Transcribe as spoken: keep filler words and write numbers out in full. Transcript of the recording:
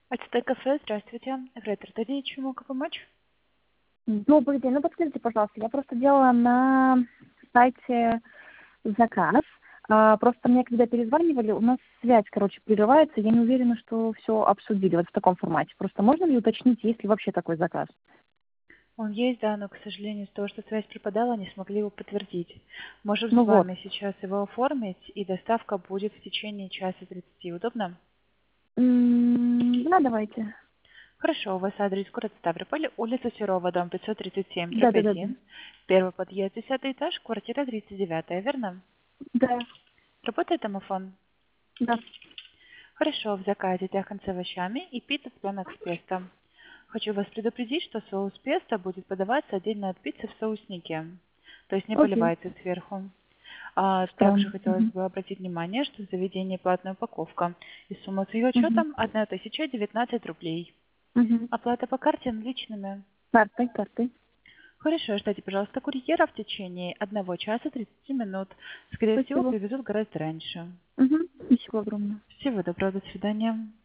АЦТ кафе, здравствуйте. Грета Артемьевич, чем могу помочь? Добрый день. Ну, подскажите, пожалуйста, я просто делала на сайте заказ. А, просто мне, когда перезванивали, у нас связь, короче, прерывается. Я не уверена, что все обсудили вот в таком формате. Просто можно ли уточнить, есть ли вообще такой заказ? Он есть, да, но, к сожалению, из-за того, что связь пропадала, не смогли его подтвердить. Можем Ну с вот. вами сейчас его оформить, и доставка будет в течение часа тридцати. Удобно? М, Да, давайте. Хорошо, у вас адрес город Ставрополь, улица Серова, дом пятьсот тридцать семь, дробь Да-да-да-да. один, первый подъезд, десятый этаж, квартира тридцать девятая, верно? Да, Работает домофон? да. Хорошо, в заказе тяхан с овощами и пицца с пленок с песто. Хочу вас предупредить, что соус песто будет подаваться отдельно от пиццы в соуснике, то есть не Окей. поливается сверху. А также Странно. хотелось Мгм. бы обратить внимание, что в заведении платная упаковка, и сумма с ее Мгм. учетом тысяча девятнадцать рублей. Мгм. Оплата по карте наличными. Картой, картой. Хорошо, ждите, пожалуйста, курьера в течение одного часа тридцати минут. Скорее всего, Спасибо. привезут гораздо раньше. Мгм. Спасибо огромное. Всего доброго, до свидания.